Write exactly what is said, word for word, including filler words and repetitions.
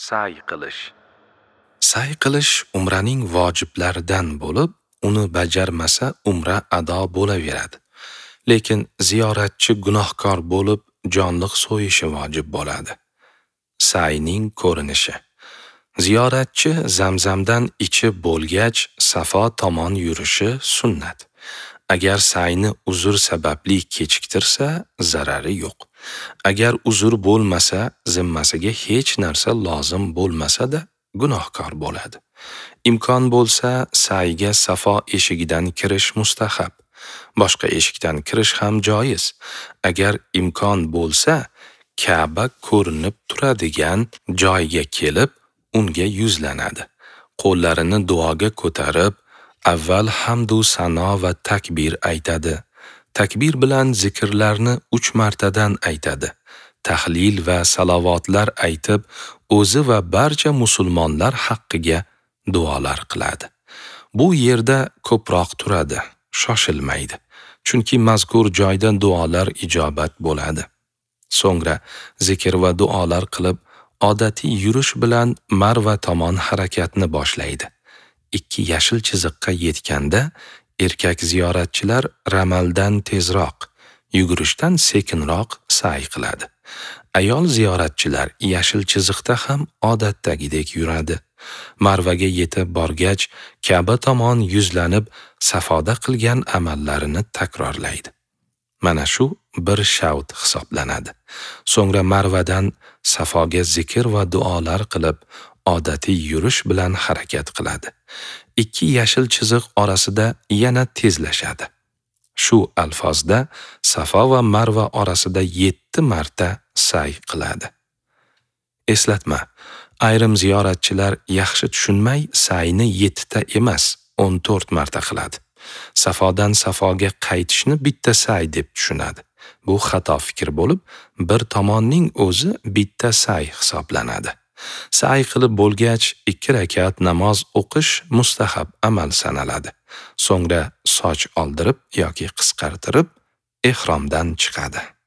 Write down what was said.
Sa'y qilish. Sa'y qilish umraning vojiblaridan bo'lib, uni bajarmasa umra ado bo'laveradi. Lekin ziyoratchi gunohkor bo'lib, jonliq so'yishi vojib bo'ladi. Sa'yning ko'rinishi. Ziyoratchi Zamzamdan ichib bo'lgach, Safo tomon yurishi sunnat. Agar sa'yni uzr sababli kechiktirsa, zarari yo'q. Agar uzr bo'lmasa, zimmasiga hech narsa lozim bo'lmasa-da, gunohkor bo'ladi. Imkon bo'lsa, sa'yga Safo eshigidan kirish mustahab. Boshqa eshikdan kirish ham joiz. Agar imkon bo'lsa, Ka'ba ko'rinib turadigan joyga kelib, unga yuzlanadi. Qo'llarini duoga ko'tarib, avval hamdu sano va takbir aytadi. Takbir bilan zikrlarni uch martadan aytadi. Tahlil va salovatlar aytib, o'zi va barcha musulmonlar haqqiga duolar qiladi. Bu yerda ko'proq turadi, shoshilmaydi. Chunki mazkur joyda duolar ijobat bo'ladi. So'ngra zikr va duolar qilib, odatiy yurish bilan Marva tomon harakatni boshlaydi. Ikki yashil chiziqqa yetganda, erkak ziyoratchilar ramaldan tezroq, yugurishdan sekinroq sa'y qiladi. Ayol ziyoratchilar yashil chiziqda ham odatdagidek yuradi. Marvaga yetib borgach, Ka'ba tomon yuzlanib, Safoda qilgan amallarini takrorlaydi. Mana shu bir shavt hisoblanadi. So'ngra Marvadan Safoga zikr va duolar qilib, odatiy yurish bilan harakat qiladi. Ikki yashil chiziq orasida yana tezlashadi. Shu alfozda Safo va Marva orasida yetti marta sa'y qiladi. Eslatma: ayrim ziyoratchilar yaxshi tushunmay sa'yni yettita emas, o'n to'rt marta qiladi. Safodan Safoga qaytishni bitta sa'y deb tushunadi. Bu xato fikr bo'lib, bir tomonning o'zi bitta sa'y hisoblanadi. Sa'y qilib bo'lgach, ikki rakat namoz o'qish mustahab amal sanaladi. So'ngra soch oldirib yoki qisqartirib, ehromdan chiqadi.